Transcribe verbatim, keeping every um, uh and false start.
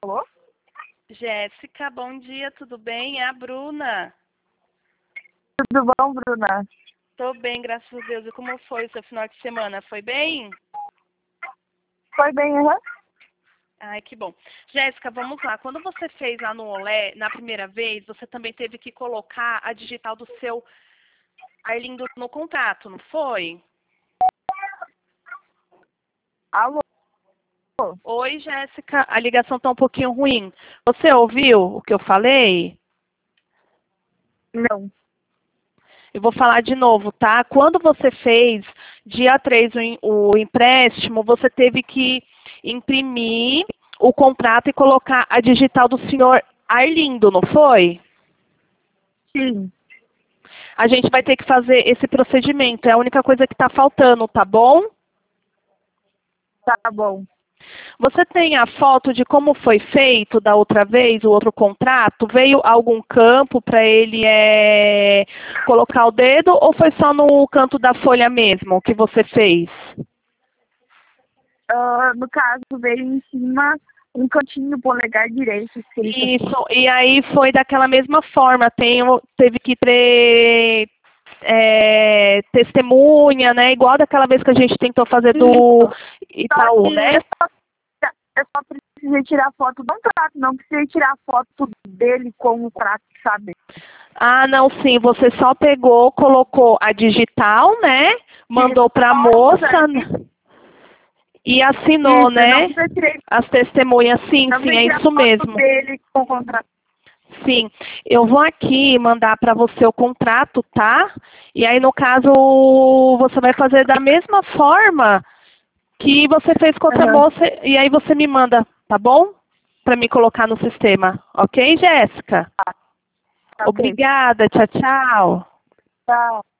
Alô? Jéssica, bom dia, tudo bem? É a Bruna. Tudo bom, Bruna? Tô bem, graças a Deus. E como foi o seu final de semana? Foi bem? Foi bem, aham. Ai, que bom. Jéssica, vamos lá. Quando você fez lá no Olé, na primeira vez, você também teve que colocar a digital do seu Arlindo no contrato, não foi? Alô? Oi, Jéssica. A ligação tá um pouquinho ruim. Você ouviu o que eu falei? Não. Eu vou falar de novo, tá? Quando você fez dia três o, em- o empréstimo, você teve que imprimir o contrato e colocar a digital do senhor Arlindo, não foi? Sim. A gente vai ter que fazer esse procedimento. É a única coisa que está faltando, tá bom? Tá bom. Você tem a foto de como foi feito da outra vez, o outro contrato? Veio algum campo para ele é, colocar o dedo ou foi só no canto da folha mesmo que você fez? Ah, no caso, veio em cima um cantinho polegar direito escrito assim. Isso, e aí foi daquela mesma forma, tem, o- teve que ter é, testemunha, né? Igual daquela vez que a gente tentou fazer do Isso. Só Itaú, que né? eu só, eu só precisei tirar foto do contrato, não precisei tirar foto dele com o contrato, sabe? Ah, não, sim, você só pegou, colocou a digital, né? Mandou para a Fotos moça ali. e assinou, Isso, eu não né? precisei, As testemunhas, sim, não sim, precisei é tirar isso foto mesmo. dele com o contrato. Sim, eu vou aqui mandar para você o contrato, tá? E aí, no caso, você vai fazer da mesma forma que você fez com outra Aham. moça e aí você me manda, tá bom? Para me colocar no sistema. Ok, Jéssica? Tá, ok. Obrigada, tchau, tchau. Tchau.